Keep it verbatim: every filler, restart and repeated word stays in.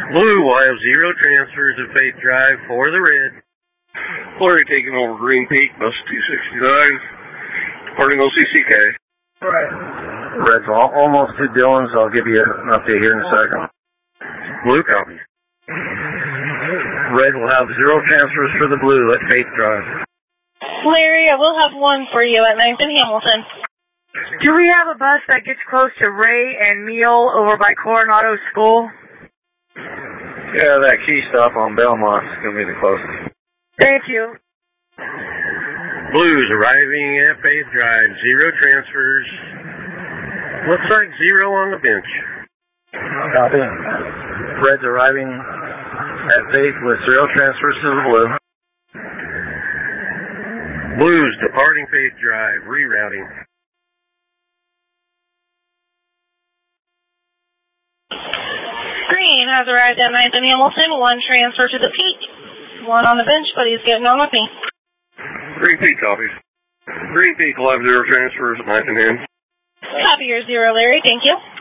Blue will have zero transfers at Faith Drive for the red. Flurry taking over Green Peak, bus two sixty-nine. Reporting O C C K. Right. Red's all, almost to Dillon, so I'll give you an update here in a second. Blue copy. Red will have zero transfers for the blue at Faith Drive. Larry, I will have one for you at ninth and Hamilton. Do we have a bus that gets close to Ray and Neil over by Coronado School? Yeah, that key stop on Belmont is going to be the closest. Thank you. Blues arriving at Faith Drive, zero transfers. Looks like zero on the bench. Copy. Red's arriving at Faith with zero transfers to the blue. Blues departing Faith Drive, rerouting. Green has arrived at ninth and Hamilton, one transfer to the peak. One on the bench, but he's getting on with me. Green Peak copies. Green Peak will have zero transfers at ninth and Ham. Copy your zero, Larry. Thank you.